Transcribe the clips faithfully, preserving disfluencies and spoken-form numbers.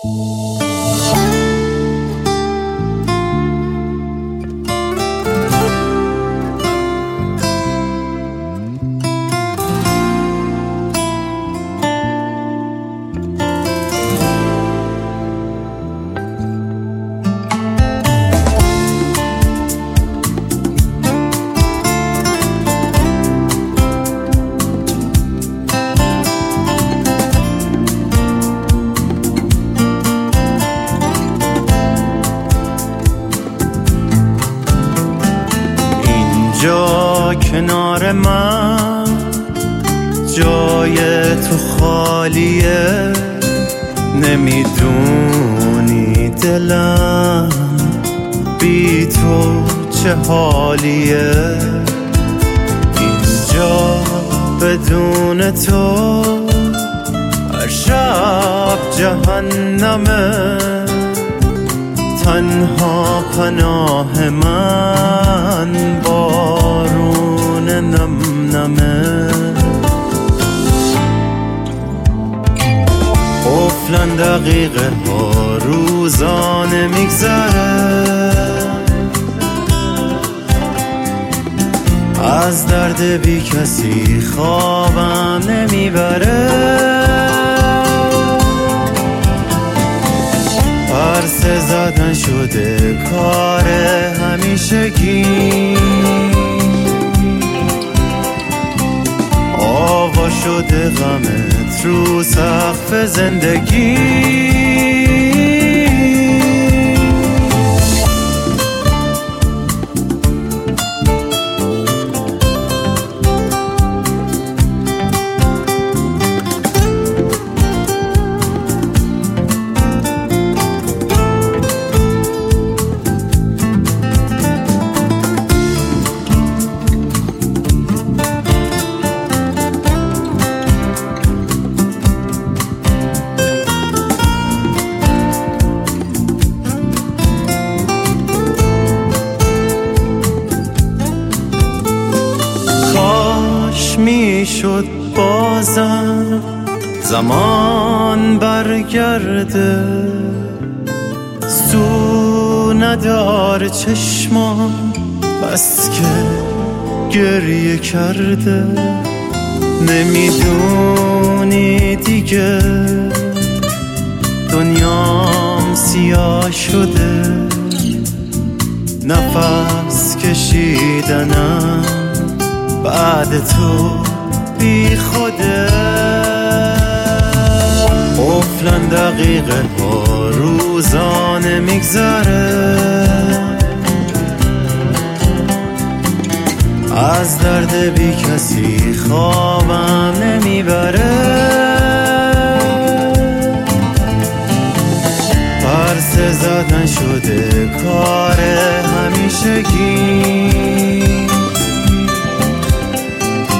جا کنار من جای تو خالیه، نمیدونی دلم بی تو چه حالیه. اینجا بدون تو هر شب جهنمه، تنها پناه من بارون نم نمه. قفلن دقیقه ها روزانه میگذره، از درد بی کسی خوابم نمیبره. پرسه زدن شده کار همیشگی، آوا شده غمت رو سقف زندگی. میشد بازم زمان برگرده، سو نداره چشمام بس که گریه کرده. نمیدونی دیگه دنیام سیاه شده، نفس کشیدنم بعد تو بی خوده. قفلن دقیقه ها روزانه میگذره، از درد بی کسی خوابم نمیبره. پرسه زدن شده کار همیشگی،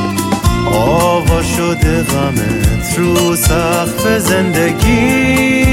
آوا شده غمت رو سقف زندگی.